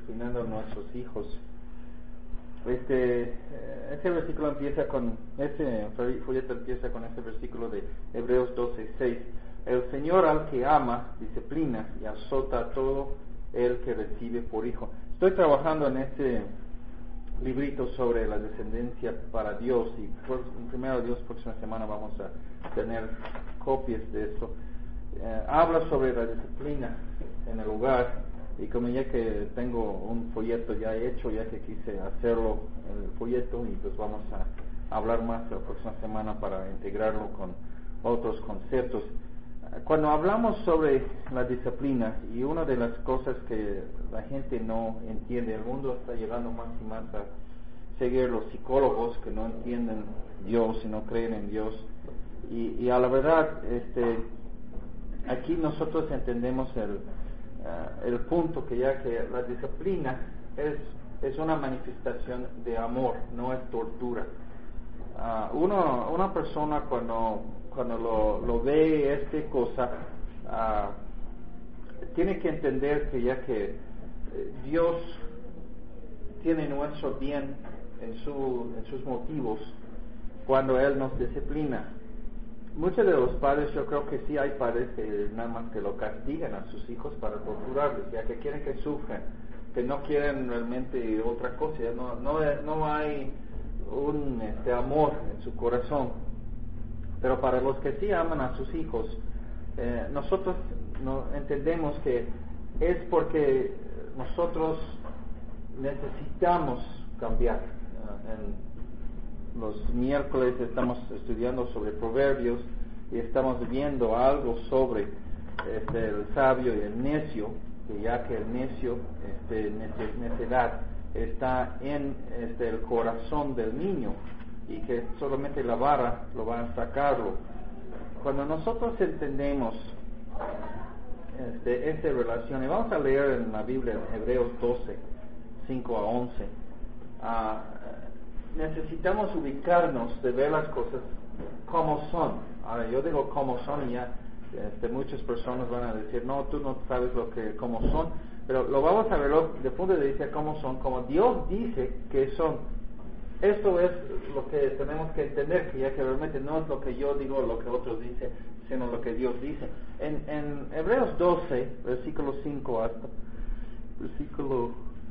disciplinando a nuestros hijos. Este versículo empieza con, este folleto empieza con este versículo de Hebreos 12:6. El Señor al que ama, disciplina y azota a todo el que recibe por hijo. Estoy trabajando en este librito sobre la descendencia para Dios y primero Dios, próxima semana vamos a tener copias de esto. Habla sobre la disciplina en el hogar. Y como ya que tengo un folleto ya hecho, ya que quise hacerlo en el folleto, y pues vamos a hablar más la próxima semana para integrarlo con otros conceptos. Cuando hablamos sobre la disciplina, y una de las cosas que la gente no entiende, el mundo está llegando más y más a seguir los psicólogos que no entienden Dios y no creen en Dios, y a la verdad, aquí nosotros entendemos el punto que ya que la disciplina es una manifestación de amor, no es tortura. Una persona cuando lo ve cosa, tiene que entender que ya que Dios tiene nuestro bien en sus motivos cuando Él nos disciplina. Muchos de los padres, yo creo que sí hay padres que nada más que lo castigan a sus hijos para torturarles, ya que quieren que sufran, que no quieren realmente otra cosa, ya no hay un amor en su corazón. Pero para los que sí aman a sus hijos, nosotros entendemos que es porque nosotros necesitamos cambiar. En los miércoles estamos estudiando sobre Proverbios y estamos viendo algo sobre el sabio y el necio, que ya que el necio, necedad, está en el corazón del niño y que solamente la vara lo va a sacarlo. Cuando nosotros entendemos esta relación, y vamos a leer en la Biblia en Hebreos 12:5-11, necesitamos ubicarnos de ver las cosas como son. Ahora, yo digo como son y ya muchas personas van a decir, no, tú no sabes cómo son, pero lo vamos a ver de punto de vista cómo son, como Dios dice que son. Esto es lo que tenemos que entender, que ya que realmente no es lo que yo digo, lo que otros dicen, sino lo que Dios dice. En Hebreos 12, versículo 5 hasta versículo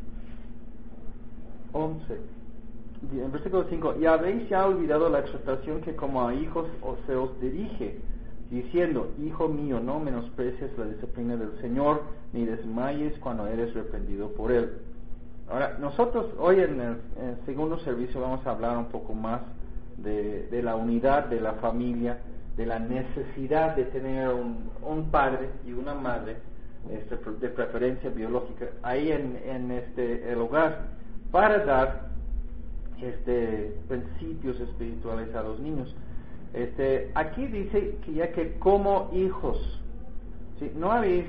11, en versículo 5, y habéis ya olvidado la exhortación que como a hijos se os dirige, diciendo, hijo mío, no menosprecies la disciplina del Señor, ni desmayes cuando eres reprendido por Él. Ahora, nosotros hoy en el segundo servicio vamos a hablar un poco más de la unidad de la familia, de la necesidad de tener un padre y una madre, de preferencia biológica, ahí en el hogar, para dar principios espirituales a los niños. Aquí dice que ya que como hijos, ¿sí? No habéis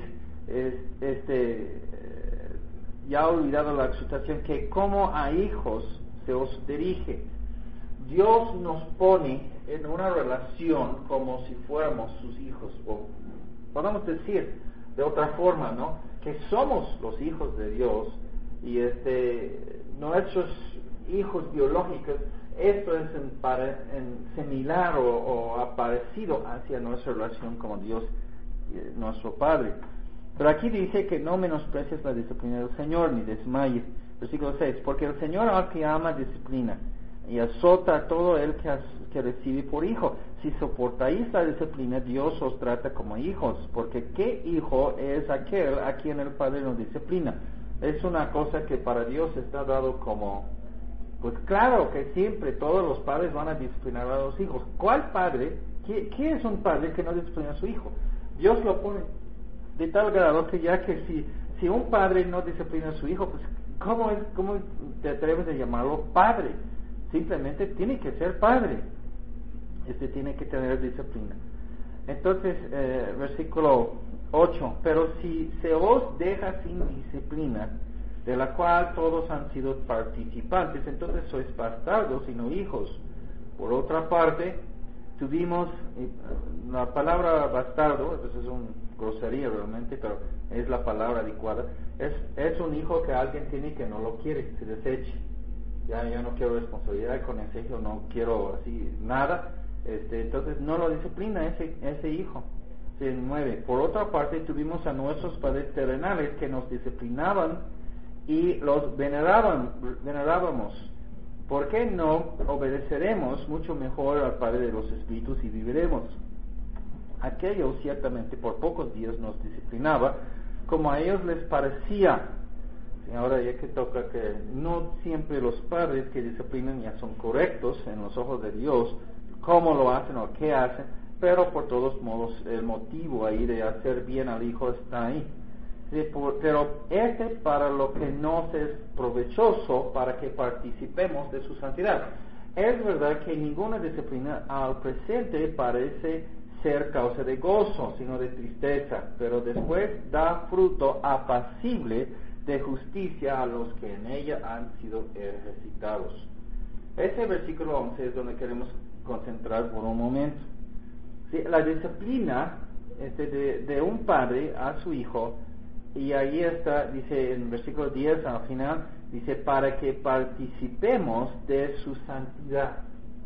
ya olvidado la exhortación que como a hijos se os dirige. Dios nos pone en una relación como si fuéramos sus hijos, o podemos decir de otra forma, ¿no? Que somos los hijos de Dios y nuestros hijos biológicos, esto es en similar o parecido hacia nuestra relación como Dios, nuestro Padre. Pero aquí dice que no menosprecies la disciplina del Señor, ni desmayes. Versículo 6, porque el Señor al que ama disciplina, y azota a todo el que recibe por hijo. Si soportáis la disciplina, Dios os trata como hijos, porque ¿qué hijo es aquel a quien el Padre no disciplina? Es una cosa que para Dios está dado como... Pues claro que siempre todos los padres van a disciplinar a los hijos. ¿Cuál padre? ¿Qué es un padre que no disciplina a su hijo? Dios lo pone de tal grado que ya que si un padre no disciplina a su hijo, pues ¿cómo te atreves a llamarlo padre? Simplemente tiene que ser padre. Tiene que tener disciplina. Entonces, versículo 8, pero si se os deja sin disciplina, de la cual todos han sido participantes, entonces sois bastardos y no hijos. Por otra parte, tuvimos la palabra bastardo, entonces es una grosería realmente, pero es la palabra adecuada. Es un hijo que alguien tiene que no lo quiere, se deseche. Ya no quiero responsabilidad con ese hijo, no quiero así nada. Entonces no lo disciplina ese hijo. Se mueve. Por otra parte, tuvimos a nuestros padres terrenales que nos disciplinaban y los venerábamos. ¿Por qué no obedeceremos mucho mejor al Padre de los Espíritus y viviremos? Aquellos ciertamente por pocos días nos disciplinaba como a ellos les parecía. Y ahora ya que toca que no siempre los padres que disciplinan ya son correctos en los ojos de Dios, cómo lo hacen o qué hacen, pero por todos modos el motivo ahí de hacer bien al hijo está ahí. Sí, pero para lo que nos es provechoso para que participemos de su santidad. Es verdad que ninguna disciplina al presente parece ser causa de gozo, sino de tristeza, pero después da fruto apacible de justicia a los que en ella han sido ejercitados. Ese versículo 11 es donde queremos concentrar por un momento. Sí, la disciplina de un padre a su hijo, y ahí está, dice en versículo 10 al final, dice, para que participemos de su santidad.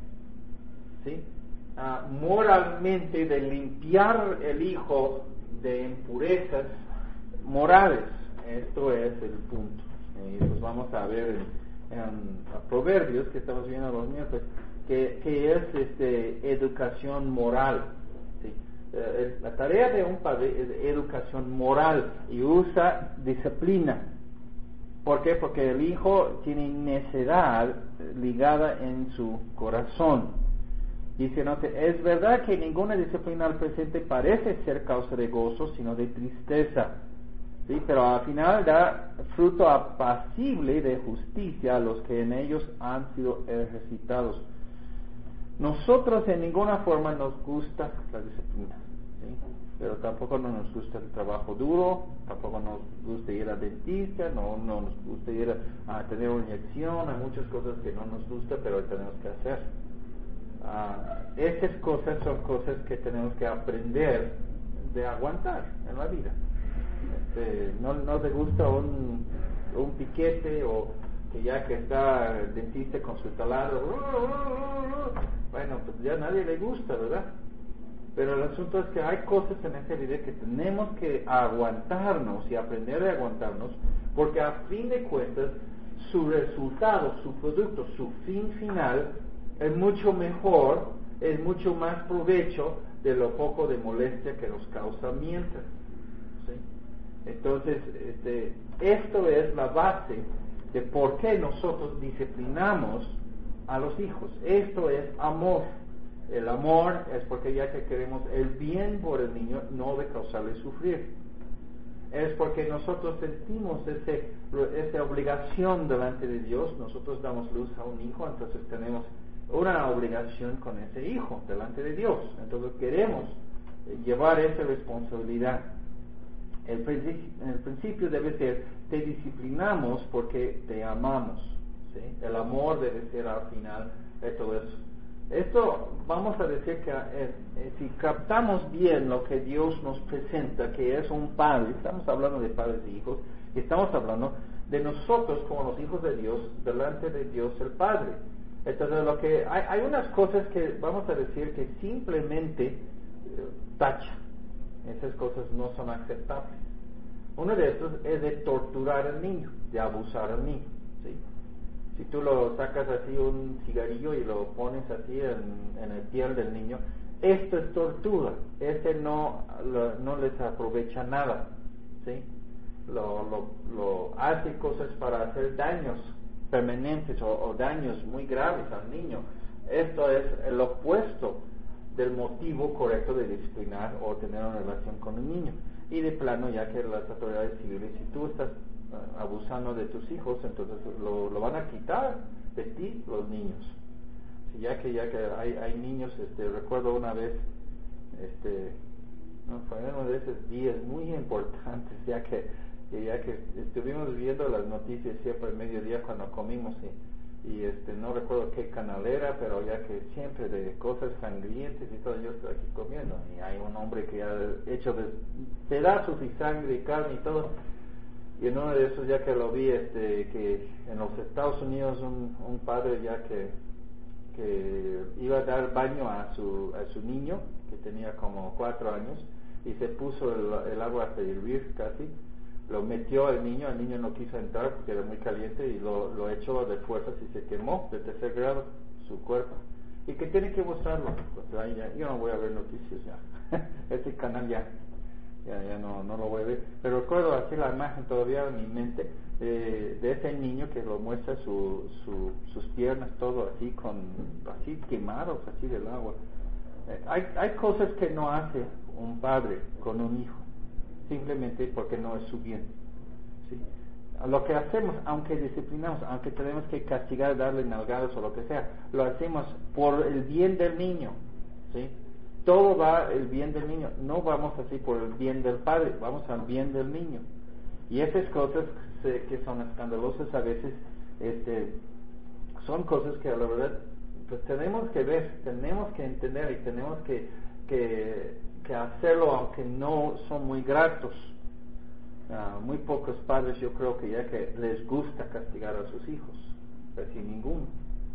¿Sí? Moralmente, de limpiar el hijo de impurezas morales. Esto es el punto. Y pues vamos a ver en Proverbios, que estamos viendo los miércoles, que es educación moral. ¿Sí? La tarea de un padre es educación moral y usa disciplina. ¿Por qué? Porque el hijo tiene necedad ligada en su corazón. Dice, no, es verdad que ninguna disciplina al presente parece ser causa de gozo, sino de tristeza. ¿Sí? Pero al final da fruto apacible de justicia a los que en ellos han sido ejercitados. Nosotros en ninguna forma nos gusta la disciplina, ¿sí? Pero tampoco no nos gusta el trabajo duro, tampoco nos gusta ir al dentista, no nos gusta ir a tener una inyección, hay muchas cosas que no nos gusta, pero tenemos que hacer. Estas cosas son cosas que tenemos que aprender de aguantar en la vida. No te gusta un piquete o que ya que está el dentista con su taladro, bueno, pues ya a nadie le gusta, ¿verdad? Pero el asunto es que hay cosas en esta vida que tenemos que aguantarnos y aprender a aguantarnos, porque a fin de cuentas su resultado, su producto, su fin final es mucho mejor, es mucho más provecho de lo poco de molestia que nos causa mientras. ¿Sí? Entonces, esto es la base de por qué nosotros disciplinamos a los hijos. Esto es amor. El amor es porque ya que queremos el bien por el niño, no de causarle sufrir. Es porque nosotros sentimos esa obligación delante de Dios. Nosotros damos luz a un hijo, entonces tenemos una obligación con ese hijo delante de Dios. Entonces queremos llevar esa responsabilidad. El principio debe ser, te disciplinamos porque te amamos. ¿Sí? El amor debe ser al final de todo eso. Esto vamos a decir que si captamos bien lo que Dios nos presenta, que es un padre, estamos hablando de padres e hijos, y estamos hablando de nosotros como los hijos de Dios, delante de Dios el Padre. Entonces hay unas cosas que vamos a decir que simplemente tacha. Esas cosas no son aceptables. Uno de estos es de torturar al niño, de abusar al niño. ¿Sí? Si tú lo sacas así un cigarrillo y lo pones así en el piel del niño, esto es tortura. No les aprovecha nada. ¿Sí? Lo hace cosas para hacer daños permanentes o daños muy graves al niño. Esto es el opuesto del motivo correcto de disciplinar o tener una relación con un niño. Y de plano, ya que las autoridades civiles, si tú estás abusando de tus hijos, entonces lo van a quitar de ti los niños. Ya que hay niños, recuerdo una vez, fue uno de esos días muy importantes, ya que estuvimos viendo las noticias siempre al mediodía cuando comimos, y no recuerdo qué canal era, pero ya que siempre de cosas sangrientas y todo, yo estoy aquí comiendo, y hay un hombre que ha hecho de pedazos y sangre y carne y todo, y en uno de esos, ya que lo vi, que en los Estados Unidos un padre ya que iba a dar baño a su niño, que tenía como 4 años, y se puso el agua hasta hervir casi, lo metió el niño no quiso entrar porque era muy caliente y lo echó de fuerzas y se quemó de 3er grado su cuerpo. Y que tiene que mostrarlo, pues ahí ya, yo no voy a ver noticias ya, este canal ya no lo voy a ver, pero recuerdo así la imagen todavía en mi mente de ese niño que lo muestra sus piernas, todo así así quemados así del agua. Hay cosas que no hace un padre con un hijo, simplemente porque no es su bien, ¿sí? Lo que hacemos, aunque disciplinamos, aunque tenemos que castigar, darle nalgadas o lo que sea, lo hacemos por el bien del niño, ¿sí? Todo va el bien del niño, no vamos así por el bien del padre, vamos al bien del niño. Y esas cosas que son escandalosas a veces, son cosas que a la verdad pues tenemos que ver, tenemos que entender y tenemos que hacerlo, aunque no son muy gratos. Muy pocos padres yo creo que ya que les gusta castigar a sus hijos, casi ninguno.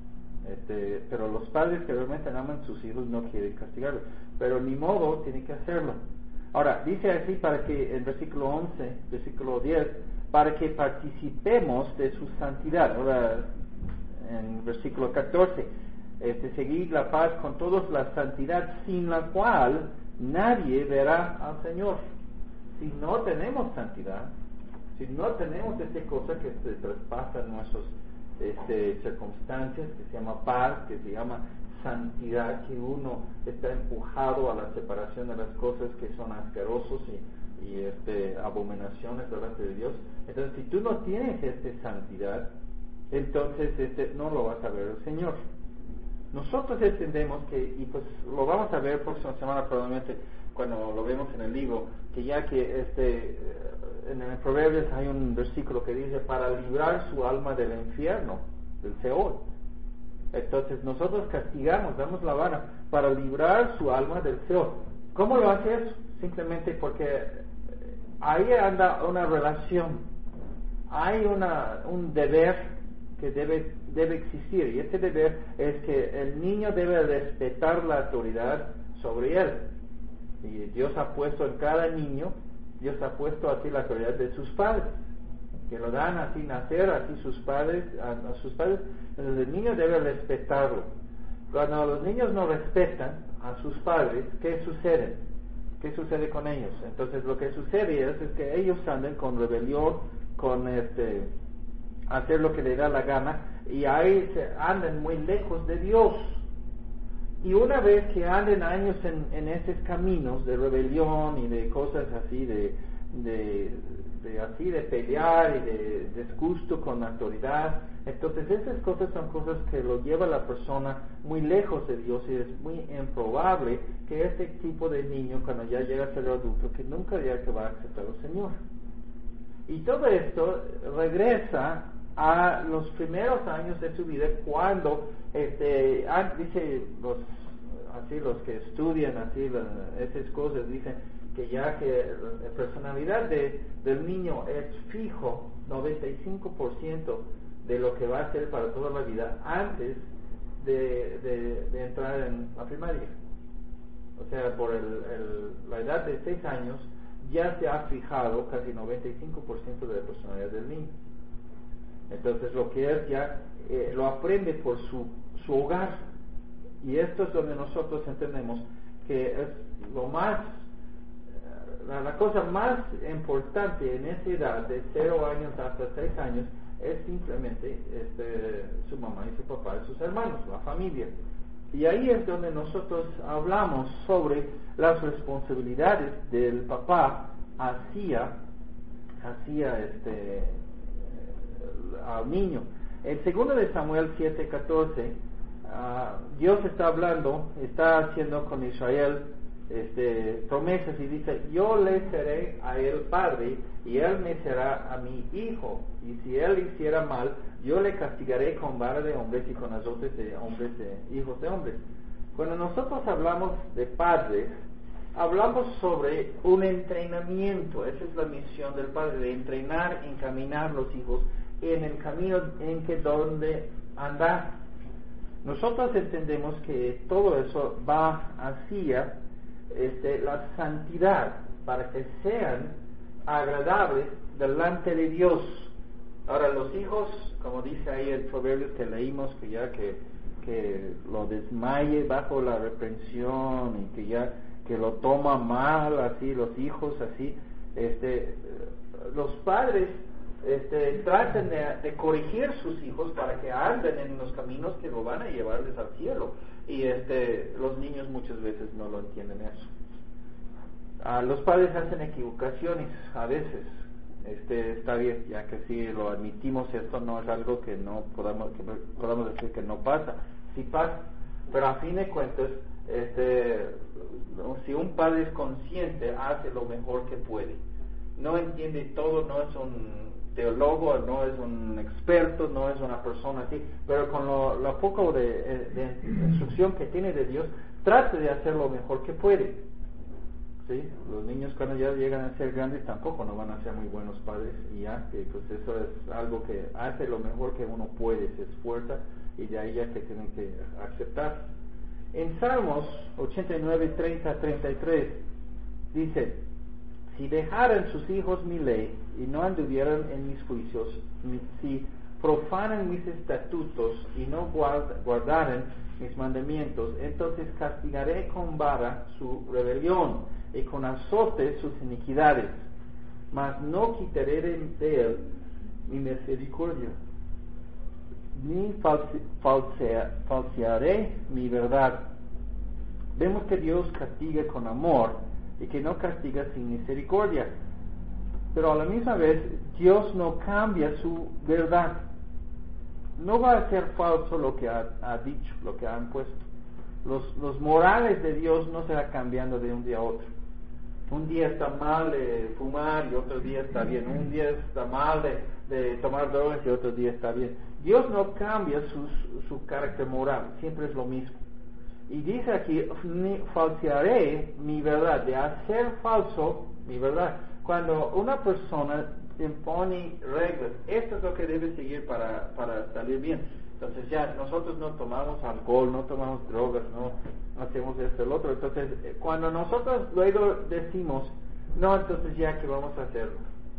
Pero los padres que realmente aman a sus hijos no quieren castigarlos, pero ni modo, tienen que hacerlo. Ahora, dice así para que, en versículo 11, versículo 10, para que participemos de su santidad. Ahora, en versículo 14, seguid la paz con todos, la santidad sin la cual nadie verá al Señor. Si no tenemos santidad, si no tenemos esta cosa que se traspasa nuestras circunstancias, que se llama paz, que se llama santidad, que uno está empujado a la separación de las cosas que son asquerosos y abominaciones delante de Dios. Entonces, si tú no tienes esta santidad, entonces no lo vas a ver el Señor. Nosotros entendemos que, y pues lo vamos a ver próxima semana probablemente cuando lo vemos en el libro, que ya que en el Proverbios hay un versículo que dice para librar su alma del infierno, del Seol. Entonces nosotros castigamos, damos la vara para librar su alma del Seol. ¿Cómo lo hace eso? Simplemente porque ahí anda una relación, hay un deber que debe existir, y este deber es que el niño debe respetar la autoridad sobre él. Y Dios ha puesto en cada niño, Dios ha puesto así la autoridad de sus padres, que lo dan así nacer, así sus padres, a sus padres. Entonces el niño debe respetarlo. Cuando los niños no respetan a sus padres, ¿qué sucede? ¿Qué sucede con ellos? Entonces lo que sucede es que ellos andan con rebelión, con hacer lo que le da la gana, y ahí andan muy lejos de Dios. Y una vez que anden años en esos caminos de rebelión y de cosas así, de pelear y de disgusto con la autoridad, entonces esas cosas son cosas que lo lleva a la persona muy lejos de Dios, y es muy improbable que este tipo de niño, cuando ya llega a ser adulto, que nunca diga que va a aceptar al Señor. Y todo esto regresa a los primeros años de su vida, cuando dice los que estudian así esas cosas, dicen que ya que la personalidad del niño es fijo 95% de lo que va a ser para toda la vida antes de entrar en la primaria. O sea, por la edad de 6 años ya se ha fijado casi 95% de la personalidad del niño. Entonces lo que es ya lo aprende por su hogar, y esto es donde nosotros entendemos que es lo más la cosa más importante en esa edad de 0 años hasta 6 años es simplemente su mamá y su papá y sus hermanos, la familia. Y ahí es donde nosotros hablamos sobre las responsabilidades del papá hacia al niño. En 2 de Samuel 7:14, Dios está hablando, está haciendo con Israel promesas y dice, yo le seré a él padre y él me será a mi hijo, y si él hiciera mal, yo le castigaré con vara de hombres y con azotes de hombres, hijos de hombres. Cuando nosotros hablamos de padres, hablamos sobre un entrenamiento. Esa es la misión del padre, de entrenar, encaminar los hijos en el camino en que donde andar. Nosotros entendemos que todo eso va hacia la santidad, para que sean agradables delante de Dios. Ahora, los hijos, como dice ahí el proverbio que leímos, que lo desmaye bajo la reprensión y que lo toma mal, así, los hijos, así, los padres traten de corregir sus hijos para que anden en los caminos que lo van a llevarles al cielo, y los niños muchas veces no lo entienden eso. Los padres hacen equivocaciones a veces, está bien, ya que si lo admitimos, esto no es algo que podamos decir que no pasa, sí pasa, pero a fin de cuentas, si un padre es consciente, hace lo mejor que puede. No entiende todo, no es un teólogo, no es un experto, no es una persona así, pero con lo poco de instrucción que tiene de Dios, trate de hacer lo mejor que puede. ¿Sí? Los niños cuando ya llegan a ser grandes tampoco no van a ser muy buenos padres, y ya que pues eso es algo que hace lo mejor que uno puede, se esfuerza, y de ahí ya que tienen que aceptar. En Salmos 89, 30, 33 dice, si dejaran sus hijos mi ley y no anduvieran en mis juicios, si profanan mis estatutos y no guardaran mis mandamientos, entonces castigaré con vara su rebelión y con azotes sus iniquidades, mas no quitaré de él mi misericordia, ni falsearé mi verdad. Vemos que Dios castiga con amor y que no castiga sin misericordia, pero a la misma vez Dios no cambia su verdad. No va a ser falso lo que ha dicho, lo que han puesto. Los morales de Dios no se va cambiando de un día a otro. Un día está mal de fumar y otro día está bien. Un día está mal de tomar drogas y otro día está bien. Dios no cambia su carácter moral, siempre es lo mismo. Y dice aquí, falsearé mi verdad, de hacer falso mi verdad. Cuando una persona impone reglas, esto es lo que debe seguir para salir bien. Entonces ya nosotros no tomamos alcohol, no tomamos drogas, no hacemos esto, el otro. Entonces cuando nosotros luego decimos, no, entonces ya que vamos a hacerlo.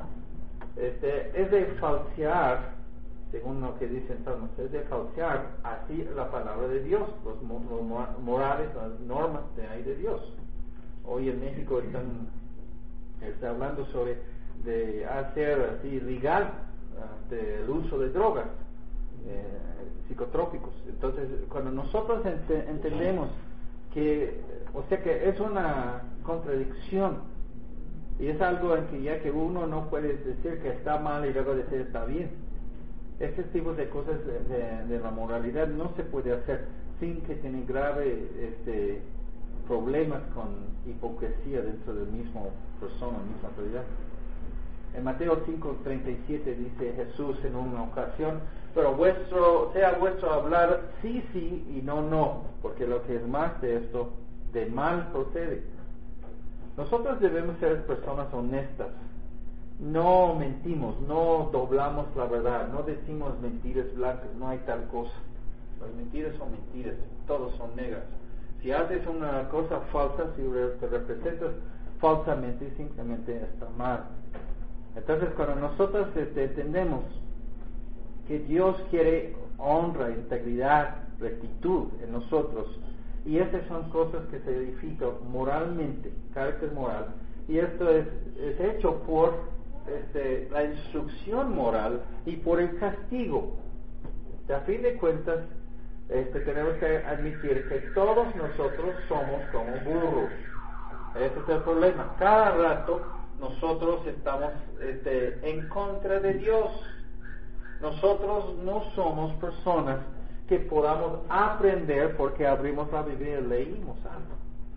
Es de falsear, según lo que dicen Salmos, es de falsear así la palabra de Dios, los morales, las normas de Dios. Hoy en México está hablando sobre de hacer así legal el uso de drogas, psicotrópicos. Entonces, cuando nosotros entendemos que, o sea que es una contradicción, y es algo en que ya que uno no puede decir que está mal y luego decir está bien. Este tipo de cosas de la moralidad no se puede hacer sin que tenga grave problemas con hipocresía dentro del mismo persona, misma autoridad. En Mateo 5:37 dice Jesús en una ocasión, pero sea vuestro hablar sí, sí y no, no, porque lo que es más de esto, de mal procede. Nosotros debemos ser personas honestas, no mentimos, no doblamos la verdad, no decimos mentiras blancas, no hay tal cosa. Las mentiras son mentiras, todos son negras. Si haces una cosa falsa, si te representas falsamente, simplemente está mal. Entonces, cuando nosotros entendemos que Dios quiere honra, integridad, rectitud en nosotros, y estas son cosas que se edifican moralmente, carácter moral, y esto es hecho por la instrucción moral y por el castigo. A fin de cuentas, tenemos que admitir que todos nosotros somos como burros. Ese es el problema. Cada rato nosotros estamos en contra de Dios. Nosotros no somos personas que podamos aprender porque abrimos la Biblia y leímos algo. ¿Sí?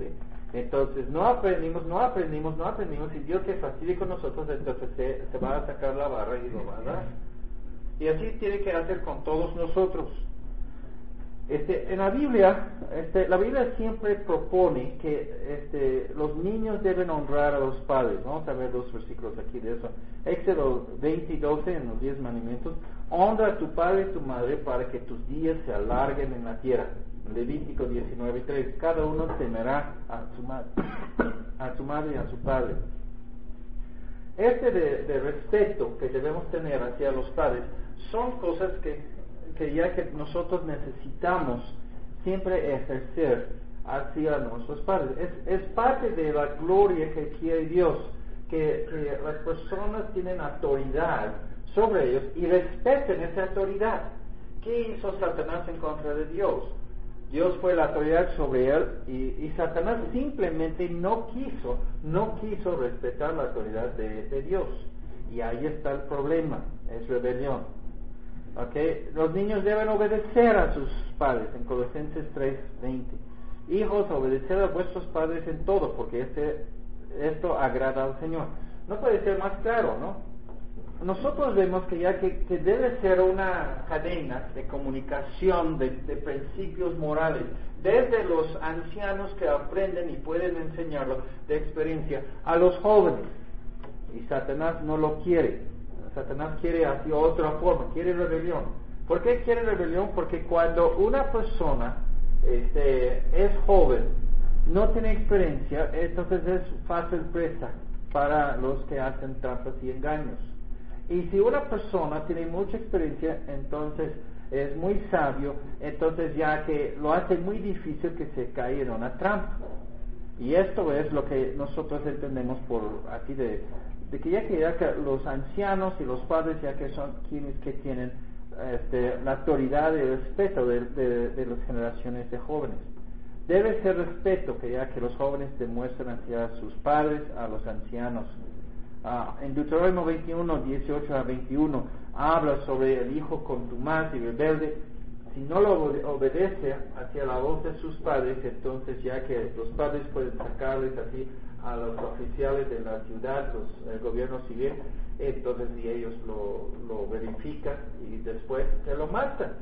Entonces no aprendimos, y Dios se fastidie con nosotros, entonces se va a sacar la barra y lo va a dar. Y así tiene que hacer con todos nosotros. En la Biblia siempre propone que los niños deben honrar a los padres. Vamos a ver 2 versículos aquí de eso. Éxodo 20 y 12, en los 10 mandamientos. Honra a tu padre y tu madre para que tus días se alarguen en la tierra. Levítico 19 y 3. Cada uno temerá a su madre y a su padre. De respeto que debemos tener hacia los padres son cosas que ya que nosotros necesitamos siempre ejercer hacia nuestros padres. Es parte de la gloria que quiere Dios, que las personas tienen autoridad sobre ellos y respeten esa autoridad. ¿Qué hizo Satanás en contra de Dios? Dios fue la autoridad sobre él y Satanás simplemente no quiso respetar la autoridad de Dios. Y ahí está el problema, es rebelión. Los niños deben obedecer a sus padres, en Colosenses 3:20. Hijos, obedeced a vuestros padres en todo, porque esto agrada al Señor. No puede ser más claro, ¿no? Nosotros vemos que debe ser una cadena de comunicación de principios morales, desde los ancianos que aprenden y pueden enseñarlo de experiencia a los jóvenes. Y Satanás no lo quiere. Satanás quiere hacia otra forma, quiere rebelión. ¿Por qué quiere rebelión? Porque cuando una persona es joven, no tiene experiencia, entonces es fácil presa para los que hacen trampas y engaños. Y si una persona tiene mucha experiencia, entonces es muy sabio, entonces ya que lo hace muy difícil que se caiga en una trampa. Y esto es lo que nosotros entendemos por aquí de que ya que los ancianos y los padres ya que son quienes que tienen la autoridad y el respeto de las generaciones de jóvenes. Debe ser respeto que ya que los jóvenes demuestran hacia sus padres, a los ancianos. En Deuteronomio 21, 18 a 21 habla sobre el hijo contumaz y rebelde. Si no lo obedece hacia la voz de sus padres, entonces ya que los padres pueden sacarles así a los oficiales de la ciudad, el gobierno civil, entonces y ellos lo verifican y después se lo matan.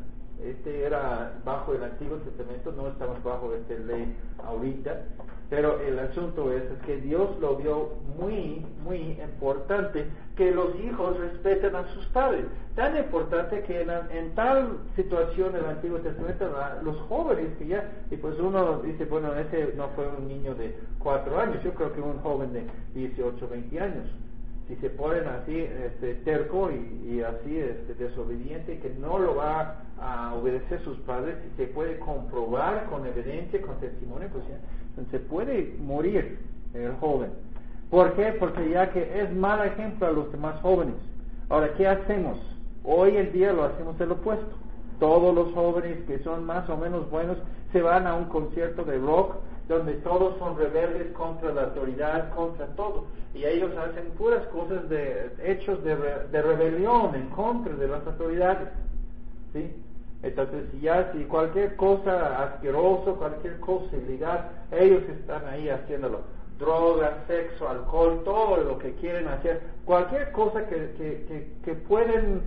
Era bajo el Antiguo Testamento, no estamos bajo esta ley ahorita, pero el asunto es que Dios lo vio muy, muy importante que los hijos respeten a sus padres. Tan importante que en tal situación en el Antiguo Testamento, los jóvenes que ya, y pues uno dice, bueno, ese no fue un niño de 4 años, yo creo que un joven de 18, 20 años. Si se ponen así terco y así desobediente, que no lo va a obedecer a sus padres, si se puede comprobar con evidencia, con testimonio, pues ya, se puede morir el joven. ¿Por qué? Porque ya que es mal ejemplo a los demás jóvenes. Ahora, ¿qué hacemos? Hoy en día lo hacemos el opuesto. Todos los jóvenes que son más o menos buenos se van a un concierto de rock donde todos son rebeldes contra la autoridad, contra todo. Y ellos hacen puras cosas hechos de rebelión en contra de las autoridades. ¿Sí? Entonces, si cualquier cosa asqueroso, cualquier cosa ilegal, ellos están ahí haciéndolo. Drogas, sexo, alcohol, todo lo que quieren hacer. Cualquier cosa que pueden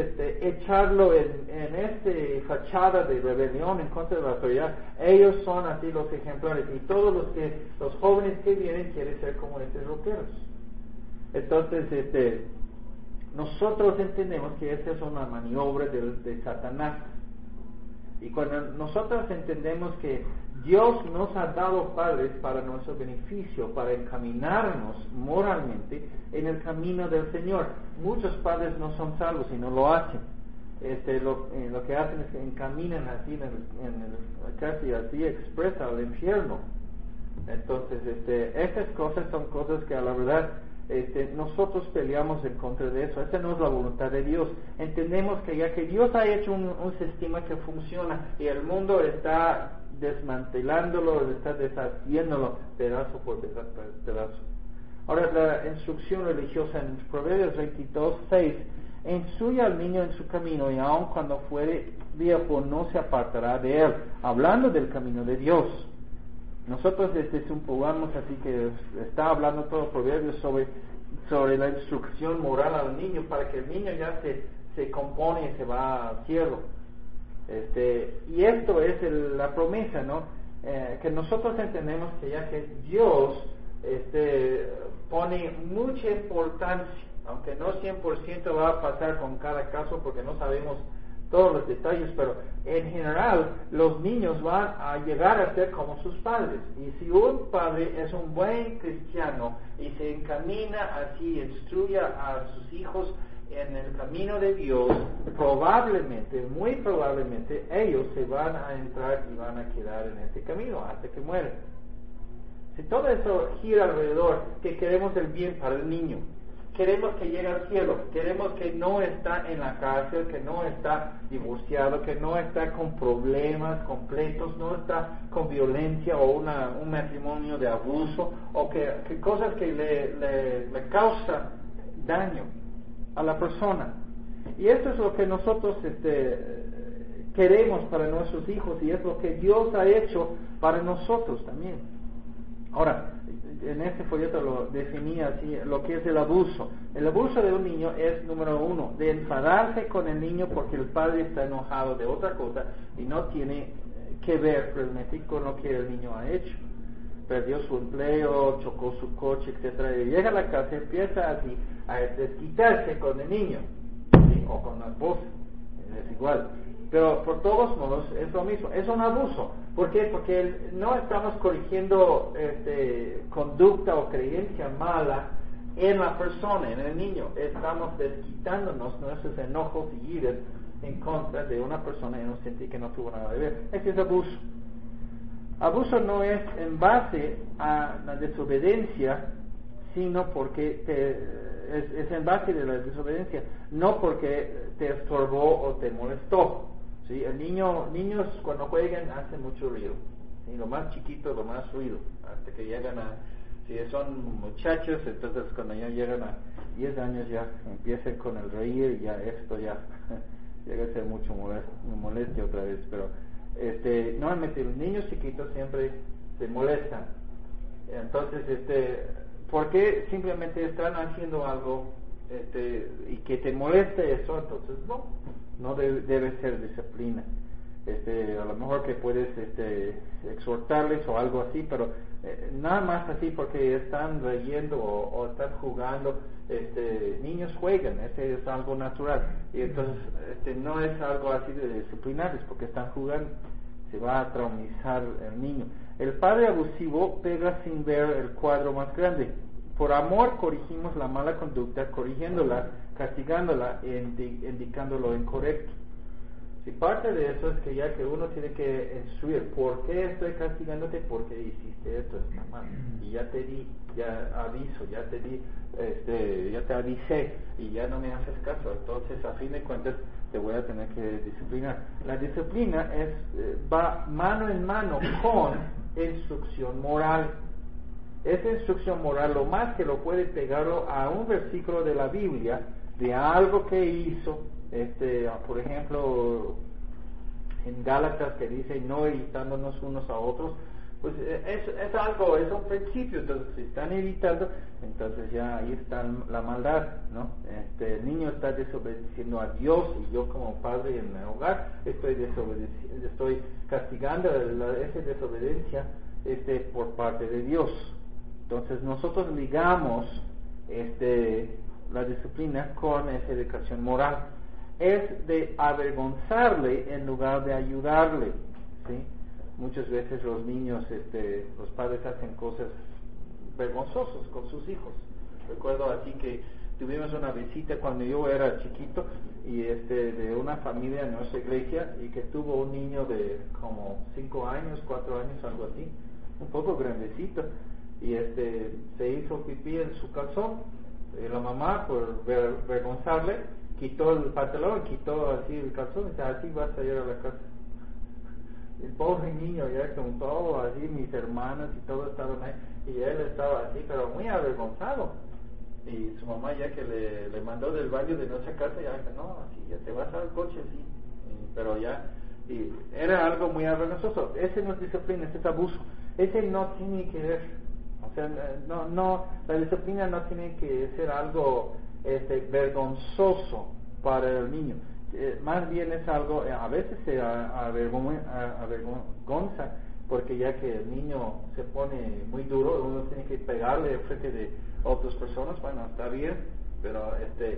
echarlo en fachada de rebelión en contra de la autoridad, ellos son así los ejemplares. Y todos los jóvenes que vienen quieren ser como estos rockeros. Entonces, nosotros entendemos que esta es una maniobra de Satanás. Y cuando nosotros entendemos que Dios nos ha dado padres para nuestro beneficio, para encaminarnos moralmente en el camino del Señor. Muchos padres no son salvos y no lo hacen. Lo que hacen es que encaminan así, casi así expresa al infierno. Entonces, estas cosas son cosas que a la verdad nosotros peleamos en contra de eso. Esa no es la voluntad de Dios. Entendemos que ya que Dios ha hecho un sistema que funciona y el mundo está desmantelándolo, está deshaciéndolo pedazo por pedazo. Ahora, la instrucción religiosa en Proverbios 22:6: instruye al niño en su camino y aun cuando fuere viejo no se apartará de él, hablando del camino de Dios. nosotros supongamos así que está hablando todo Proverbios sobre la instrucción moral al niño para que el niño ya se compone y se va al cielo. Y esto es la promesa, ¿no? Que nosotros entendemos que ya que Dios pone mucha importancia, aunque no 100% va a pasar con cada caso porque no sabemos todos los detalles, pero en general los niños van a llegar a ser como sus padres. Y si un padre es un buen cristiano y se encamina así, instruye a sus hijos en el camino de Dios, probablemente, muy probablemente, ellos se van a entrar y van a quedar en este camino hasta que mueren. Si todo eso gira alrededor, que queremos el bien para el niño, queremos que llegue al cielo, queremos que no está en la cárcel, que no está divorciado, que no está con problemas completos, no está con violencia o un matrimonio de abuso, o que cosas que le causan daño a la persona. Y esto es lo que nosotros queremos para nuestros hijos, y es lo que Dios ha hecho para nosotros también. Ahora, en este folleto lo definía así, lo que es el abuso. El abuso de un niño es, número uno, de enfadarse con el niño porque el padre está enojado de otra cosa y no tiene que ver realmente con lo que el niño ha hecho. Perdió su empleo, chocó su coche, etcétera, y llega a la casa y empieza así a desquitarse con el niño, ¿sí? O con la esposa, es igual. Pero por todos modos es lo mismo, es un abuso. ¿Por qué? Porque no estamos corrigiendo conducta o creencia mala en la persona, en el niño. Estamos desquitándonos nuestros enojos y iras en contra de una persona en un sentido que no tuvo nada que ver. Ese es abuso. Abuso no es en base a la desobediencia, sino porque es en base de la desobediencia, no porque te estorbó o te molestó. ¿Sí? Niños cuando juegan hacen mucho ruido, ¿sí? Lo más chiquito, lo más ruido, hasta que llegan si son muchachos, entonces cuando ya llegan a 10 años ya empiezan con el reír y ya esto ya llega a ser mucho molestia otra vez, pero normalmente los niños chiquitos siempre se molestan. Entonces, ¿por qué simplemente están haciendo algo y que te moleste eso? Entonces no debe ser disciplina. A lo mejor que puedes exhortarles o algo así, pero nada más así porque están leyendo o están jugando. Niños juegan, ese es algo natural, y entonces no es algo así de disciplinarles porque están jugando, se va a traumatizar el niño. El padre abusivo pega sin ver el cuadro más grande. Por amor corregimos la mala conducta, corrigiéndola, castigándola e indicando lo incorrecto. Si parte de eso es que ya que uno tiene que instruir, ¿por qué estoy castigándote? Porque hiciste esto, está mal. Y ya te di, ya aviso, ya te di, ya te avisé y ya no me haces caso. Entonces, a fin de cuentas, te voy a tener que disciplinar. La disciplina va mano en mano con instrucción moral. Esa instrucción moral, lo más que lo puede pegarlo a un versículo de la Biblia, de algo que hizo, por ejemplo, en Gálatas que dice no irritándonos unos a otros, pues es algo, es un principio. Entonces si están irritando, entonces ya ahí está la maldad, ¿no? El niño está desobedeciendo a Dios y yo como padre en el hogar estoy castigando esa desobediencia por parte de Dios. Entonces nosotros ligamos la disciplina con esa educación moral. Es de avergonzarle en lugar de ayudarle, ¿sí? Muchas veces los niños, los padres hacen cosas vergonzosas con sus hijos. Recuerdo así que tuvimos una visita cuando yo era chiquito y de una familia en nuestra iglesia y que tuvo un niño de como 5 años, 4 años, algo así, un poco grandecito, y se hizo pipí en su calzón. Y la mamá, por vergonzarle, quitó el pantalón, quitó así el calzón y dice, así vas a ir a la casa. El pobre niño ya con todo así, mis hermanas y todos estaban ahí, y él estaba así, pero muy avergonzado. Y su mamá ya que le mandó del baño de nuestra casa, ya dice, no, así ya te vas al coche, sí. Pero ya, y era algo muy vergonzoso. Ese no es disciplina, ese es abuso. ese no tiene que ver, o sea, no, la disciplina no tiene que ser algo vergonzoso para el niño. Más bien es algo, a veces se avergonza, porque ya que el niño se pone muy duro, uno tiene que pegarle frente de otras personas. Bueno, está bien, pero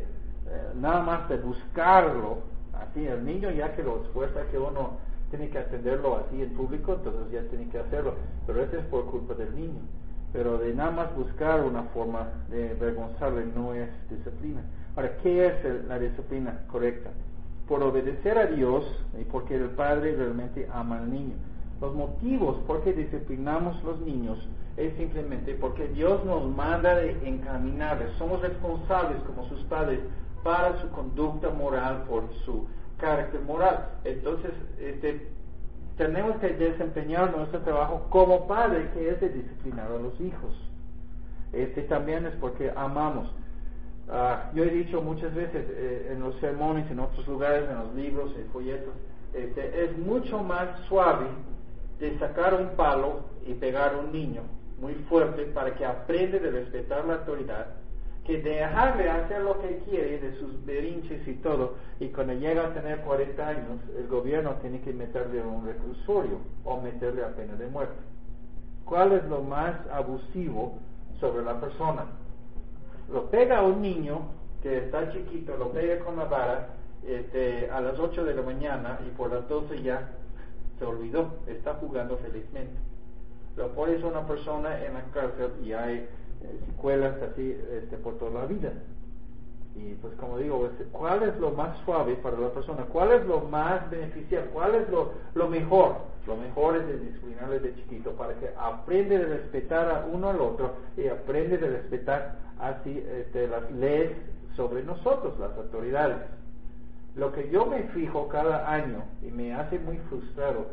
nada más de buscarlo, así el niño ya que lo esfuerza, que uno tiene que atenderlo así en público, entonces ya tiene que hacerlo, pero eso es por culpa del niño. Pero de nada más buscar una forma de avergonzarle no es disciplina. Ahora, ¿qué es la disciplina correcta? Por obedecer a Dios y porque el padre realmente ama al niño. Los motivos por qué disciplinamos los niños es simplemente porque Dios nos manda de encaminarles. Somos responsables como sus padres para su conducta moral, por su carácter moral. Entonces, tenemos que desempeñar nuestro trabajo como padre, que es de disciplinar a los hijos. También es porque amamos. Yo he dicho muchas veces en los sermones, en otros lugares, en los libros, en folletos, es mucho más suave de sacar un palo y pegar a un niño muy fuerte para que aprenda de respetar la autoridad, que dejarle hacer lo que quiere de sus berrinches y todo, y cuando llega a tener 40 años, el gobierno tiene que meterle en un reclusorio o meterle a pena de muerte. ¿Cuál es lo más abusivo sobre la persona? Lo pega a un niño que está chiquito, lo pega con la vara a las 8 de la mañana y por las 12 ya se olvidó, está jugando felizmente. Lo pones a una persona en la cárcel y hay secuelas así por toda la vida. Y pues como digo, ¿cuál es lo más suave para la persona? ¿Cuál es lo más beneficial? ¿Cuál es lo mejor? Lo mejor es de disciplinarle de chiquito para que aprende de respetar a uno al otro y aprende de respetar así las leyes sobre nosotros, las autoridades. Lo que yo me fijo cada año y me hace muy frustrado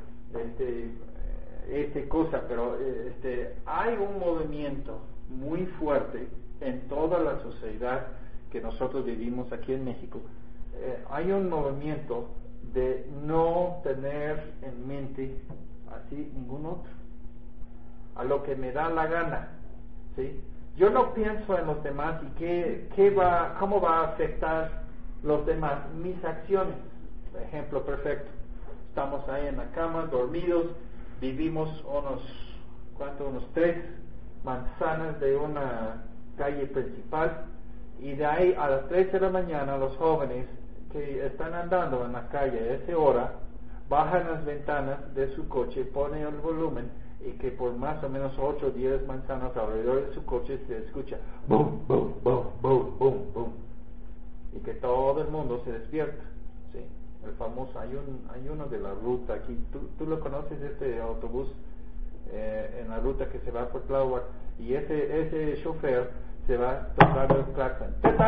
cosa, pero hay un movimiento muy fuerte en toda la sociedad que nosotros vivimos aquí en México. Hay un movimiento de no tener en mente así ningún otro, a lo que me da la gana, ¿sí? Yo no pienso en los demás y cómo va a afectar los demás mis acciones. Ejemplo perfecto: estamos ahí en la cama dormidos, vivimos unos 3 manzanas de una calle principal, y de ahí a las 3 de la mañana los jóvenes que están andando en la calle a esa hora bajan las ventanas de su coche, ponen el volumen, y que por más o menos 8 o 10 manzanas alrededor de su coche se escucha boom, boom, boom, boom, boom, boom, y que todo el mundo se despierta, ¿sí? El famoso, hay uno de la ruta aquí, tú lo conoces, autobús en la ruta que se va por Tláhuac, y ese chofer se va tocando el claxon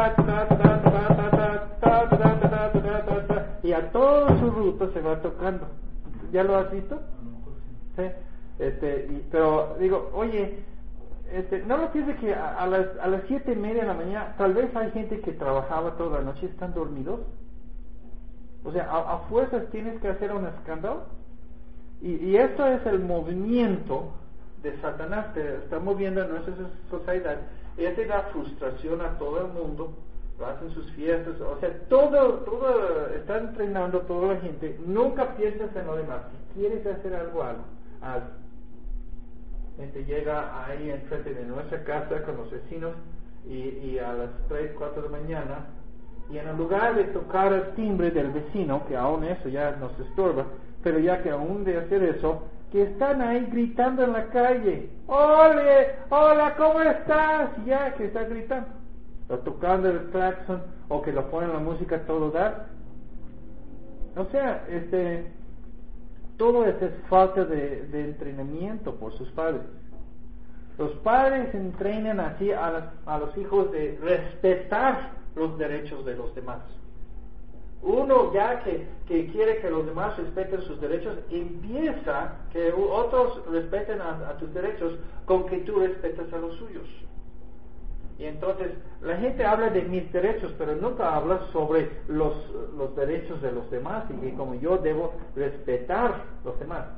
y a toda su ruta se va tocando. ¿Ya lo has visto? Sí. Pero digo, oye, no lo pienses que a las 7:30 de la mañana tal vez hay gente que trabajaba toda la noche y están dormidos. O sea, a fuerzas tienes que hacer un escándalo. Y esto es el movimiento de Satanás que está moviendo en nuestra sociedad. Da frustración a todo el mundo, lo hacen sus fiestas, o sea, todo está entrenando a toda la gente. Nunca piensas en lo demás. Si quieres hacer algo, haz. Gente llega ahí enfrente de nuestra casa con los vecinos y a las 3, 4 de la mañana, y en lugar de tocar el timbre del vecino, que aún eso ya nos estorba, pero ya que aún de hacer eso, que están ahí gritando en la calle: ¡Ole! ¡Hola! ¿Cómo estás? Ya que está gritando, o tocando el claxon, o que lo ponen la música a todo dar. O sea, todo esto es falta de entrenamiento por sus padres. Los padres entrenan así a los hijos de respetar los derechos de los demás. Uno ya que quiere que los demás respeten sus derechos, empieza que otros respeten a tus derechos con que tú respetas a los suyos. Y entonces la gente habla de mis derechos, pero nunca habla sobre los derechos de los demás y que como yo debo respetar los demás.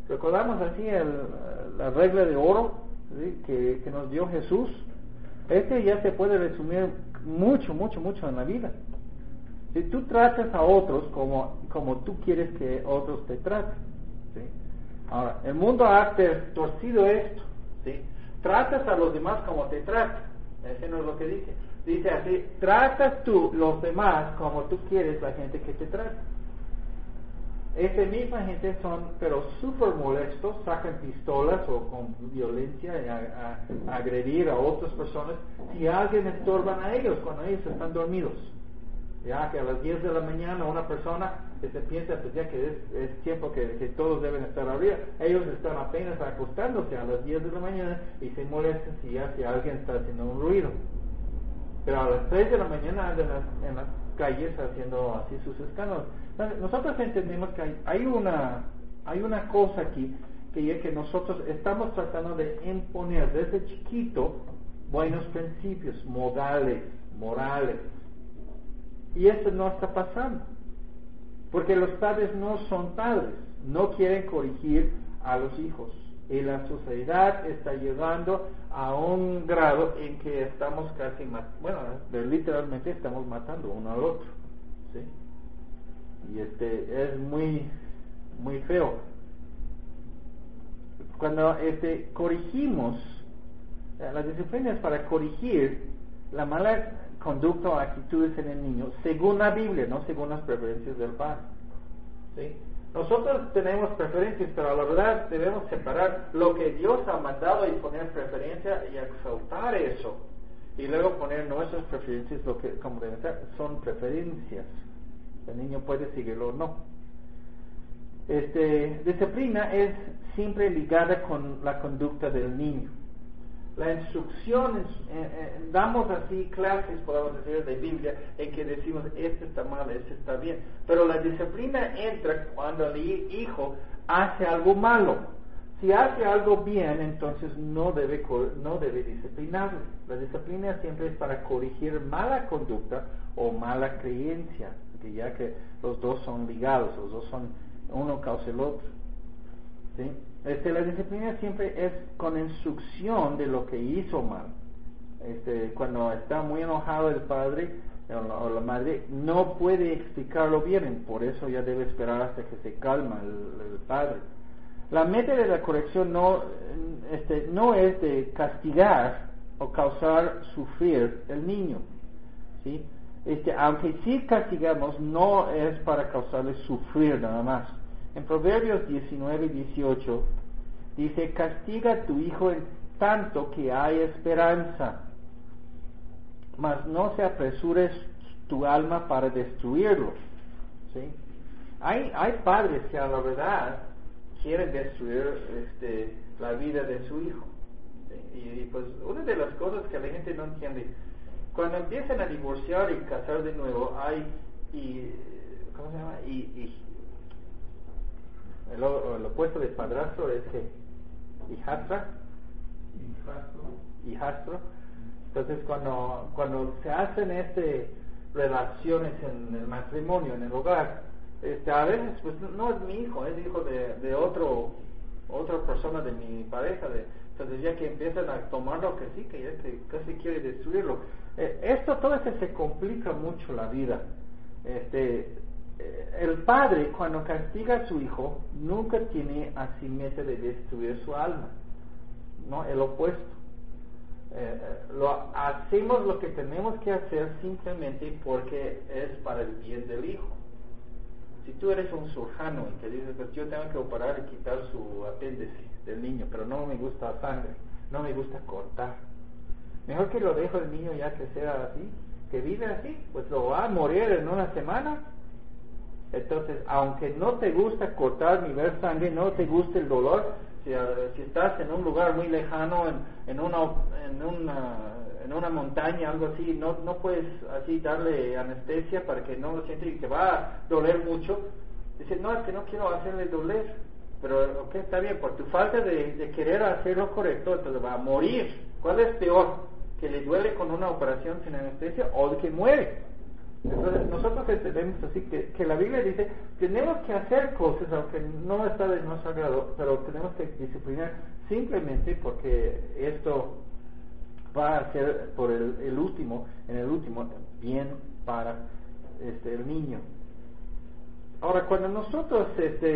Recordamos así la regla de oro, ¿sí? que nos dio Jesús. Ya se puede resumir mucho en la vida. Si tú tratas a otros como tú quieres que otros te traten, ¿sí? Ahora, el mundo ha torcido esto, ¿sí? Tratas a los demás como te tratan. Ese no es lo que dice. Dice así, tratas tú los demás como tú quieres la gente que te trata. Esa misma gente son, pero súper molestos, sacan pistolas o con violencia a agredir a otras personas si alguien estorban a ellos cuando ellos están dormidos. Ya que a las 10 de la mañana una persona que se piensa pues ya que es tiempo que todos deben estar arriba, ellos están apenas acostándose a las 10 de la mañana y se molestan si alguien está haciendo un ruido. Pero a las 3 de la mañana andan en las calles haciendo así sus escándalos. Nosotros entendemos que hay una cosa aquí que nosotros estamos tratando de imponer desde chiquito buenos principios, modales, morales. Y eso no está pasando. Porque los padres no son padres, no quieren corregir a los hijos. Y la sociedad está llegando a un grado en que estamos casi literalmente estamos matando uno al otro, ¿sí? Y es muy feo. Cuando corregimos, la disciplina es para corregir la mala conducta o actitudes en el niño, según la Biblia, no según las preferencias del padre, ¿sí? Nosotros tenemos preferencias, pero la verdad debemos separar lo que Dios ha mandado y poner preferencia y exaltar eso, y luego poner nuestras preferencias, lo que como deben ser, son preferencias. El niño puede seguirlo o no. Disciplina es siempre ligada con la conducta del niño. La instrucción, damos así clases, podemos decir, de Biblia, en que decimos, este está mal, este está bien. Pero la disciplina entra cuando el hijo hace algo malo. Si hace algo bien, entonces no debe disciplinarlo. La disciplina siempre es para corregir mala conducta o mala creencia, ya que los dos son ligados, los dos son, uno causa el otro, ¿sí? La disciplina siempre es con instrucción de lo que hizo mal. Cuando está muy enojado el padre o la madre, no puede explicarlo bien, por eso ya debe esperar hasta que se calma el padre. La meta de la corrección no es de castigar o causar sufrir el niño, ¿sí? Aunque sí castigamos, no es para causarle sufrir nada más. En Proverbios 19 y 18 dice, castiga a tu hijo en tanto que hay esperanza, mas no se apresures tu alma para destruirlo, ¿sí? Hay padres que a la verdad quieren destruir la vida de su hijo, ¿sí? Y pues una de las cosas que la gente no entiende, cuando empiezan a divorciar y casar de nuevo, ¿cómo se llama? El opuesto de padrastro es que hijastro. Entonces cuando se hacen relaciones en el matrimonio, en el hogar, a veces pues no es mi hijo, es hijo de otra persona de mi pareja, entonces ya que empiezan a tomarlo que sí, que ya que casi quiere destruirlo. Todo eso se complica mucho la vida. El padre, cuando castiga a su hijo, nunca tiene así meta de destruir su alma, no, el opuesto. Hacemos lo que tenemos que hacer simplemente porque es para el bien del hijo. Si tú eres un cirujano y que dices, pues yo tengo que operar y quitar su apéndice del niño, pero no me gusta sangre, no me gusta cortar, mejor que lo dejo el niño ya que sea así, que vive así, pues lo va a morir en una semana. Entonces, aunque no te gusta cortar ni ver sangre, no te gusta el dolor, si estás en un lugar muy lejano, en una montaña, algo así, no puedes así darle anestesia para que no lo siente y te va a doler mucho. Dice, no, es que no quiero hacerle doler, pero ok, está bien, por tu falta de querer hacer lo correcto, entonces va a morir. ¿Cuál es peor? ¿Que le duele con una operación sin anestesia o de que muere? Entonces nosotros entendemos así que la Biblia dice, tenemos que hacer cosas, aunque no está de nuestro agrado, pero tenemos que disciplinar simplemente porque esto va a ser por el último bien para el niño. Ahora, cuando nosotros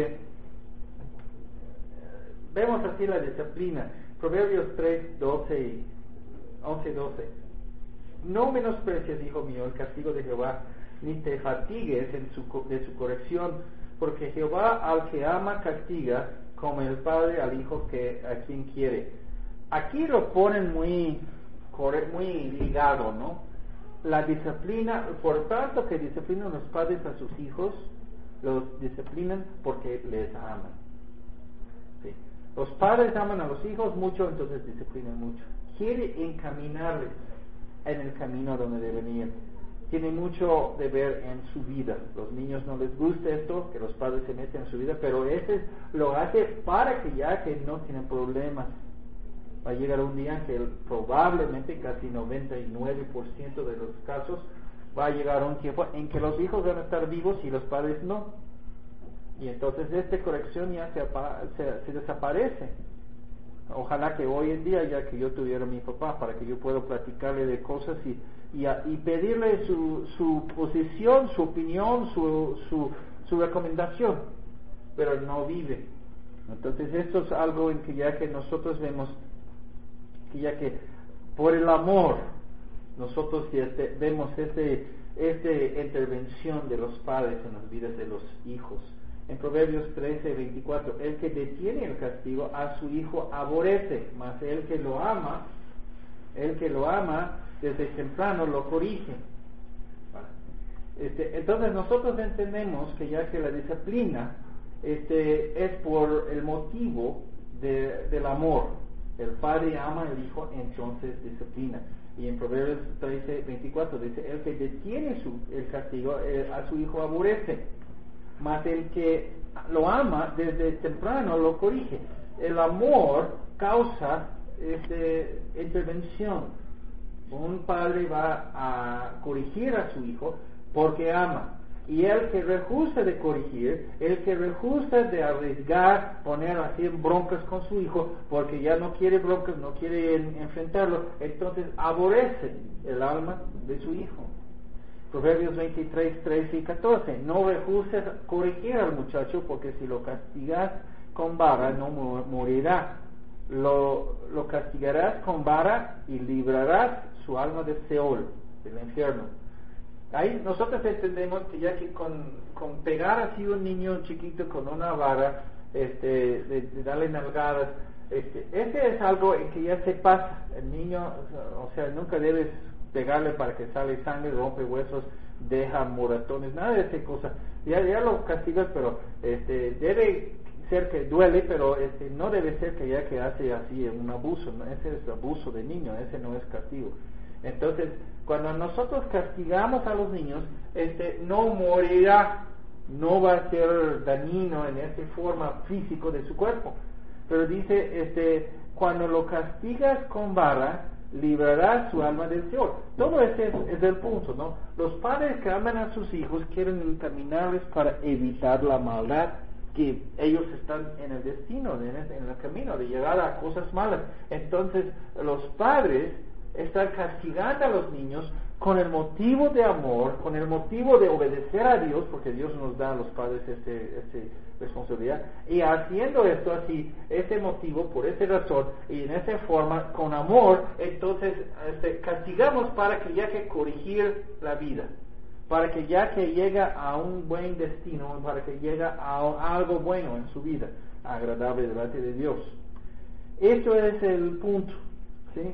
vemos así la disciplina, Proverbios 3, 12 y 11 y 12. No menosprecies, hijo mío, el castigo de Jehová, ni te fatigues de su corrección, porque Jehová al que ama castiga, como el padre al hijo a quien quiere. Aquí lo ponen muy ligado, ¿no? La disciplina, por tanto que disciplinan los padres a sus hijos, los disciplinan porque les aman. ¿Sí? Los padres aman a los hijos mucho, entonces disciplinan mucho. Quiere encaminarles en el camino donde deben ir. Tiene mucho de ver en su vida. Los niños no les gusta esto, que los padres se meten en su vida, pero ese lo hace para que ya que no tienen problemas. Va a llegar un día que probablemente casi 99% de los casos va a llegar un tiempo en que los hijos van a estar vivos y los padres no. Y entonces esta corrección ya se desaparece. Ojalá que hoy en día, ya que yo tuviera a mi papá, para que yo pueda platicarle de cosas y pedirle su posición, su opinión, su recomendación, pero no vive. Entonces esto es algo en que ya que nosotros vemos, que ya que por el amor, nosotros vemos esta intervención de los padres en las vidas de los hijos. En Proverbios 13, 24, el que detiene el castigo a su hijo aborrece, mas el que lo ama desde temprano lo corrige. Entonces nosotros entendemos que ya que la disciplina es por el motivo del amor. El padre ama al hijo, entonces disciplina. Y en Proverbios 13, 24 dice, el que detiene el castigo a su hijo aborrece, mas el que lo ama desde temprano lo corrige. El amor causa intervención. Un padre va a corregir a su hijo porque ama. Y el que rehúsa de corregir, el que rehúsa de arriesgar, poner así en broncas con su hijo, porque ya no quiere broncas, no quiere enfrentarlo, entonces aborrece el alma de su hijo. Proverbios 23, 13 y 14. No rehuses corregir al muchacho, porque si lo castigas con vara no morirá. Lo castigarás con vara y librarás su alma del Seol, del infierno. Ahí nosotros entendemos que ya que con pegar así a un niño chiquito con una vara, de darle nalgadas, ese es algo en que ya se pasa. El niño, o sea, nunca debes pegarle para que sale sangre, rompe huesos, deja moratones, nada de esa cosa. Ya lo castigas, pero debe ser que duele, pero no debe ser que ya que hace así un abuso, ¿no? Ese es abuso de niño, ese no es castigo. Entonces, cuando nosotros castigamos a los niños, no morirá, no va a ser dañino en esa forma físico de su cuerpo. Pero dice, cuando lo castigas con vara, librará su alma del Seol. Todo ese es el punto, ¿no? Los padres que aman a sus hijos quieren encaminarles para evitar la maldad, que ellos están en el destino, en el camino de llegar a cosas malas. Entonces, los padres están castigando a los niños con el motivo de amor, con el motivo de obedecer a Dios, porque Dios nos da a los padres esta responsabilidad, y haciendo esto así, ese motivo, por esa razón, y en esa forma, con amor, entonces castigamos para que ya que corregir la vida, para que ya que llega a un buen destino, para que llega a algo bueno en su vida, agradable delante de Dios. Esto es el punto, ¿sí?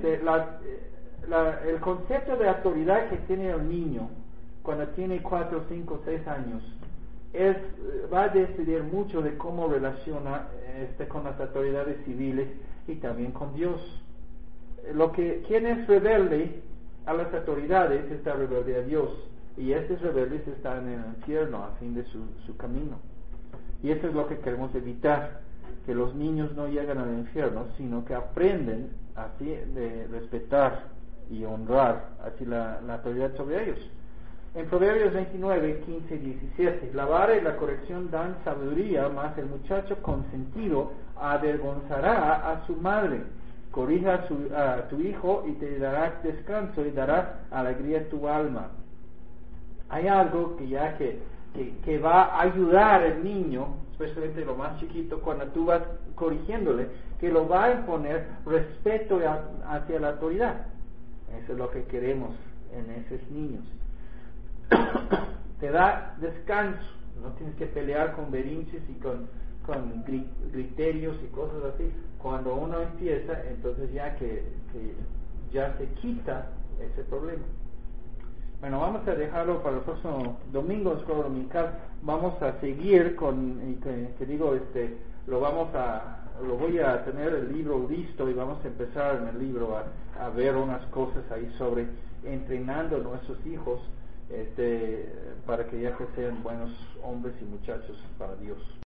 El concepto de autoridad que tiene el niño cuando tiene 4, 5, 6 años va a decidir mucho de cómo relaciona con las autoridades civiles y también con Dios. Quien es rebelde a las autoridades está rebelde a Dios, y estos rebeldes están en el infierno a fin de su camino. Y eso es lo que queremos evitar, que los niños no lleguen al infierno, sino que aprenden así de respetar y honrar así la autoridad sobre ellos. En Proverbios 29, 15 y 17, la vara y la corrección dan sabiduría, mas el muchacho consentido avergonzará a su madre. Corrija a tu hijo y te dará descanso y dará alegría a tu alma. Hay algo que va a ayudar al niño, especialmente lo más chiquito, cuando tú vas corrigiéndole, que lo va a imponer respeto hacia la autoridad. Eso es lo que queremos en esos niños. Te da descanso, no tienes que pelear con berrinches y con criterios y cosas así. Cuando uno empieza, entonces ya que ya se quita ese problema. Bueno, vamos a dejarlo para el próximo domingo, escuela dominical. Vamos a seguir con, lo voy a tener el libro listo y vamos a empezar en el libro a ver unas cosas ahí sobre entrenando a nuestros hijos, para que ya que sean buenos hombres y muchachos para Dios.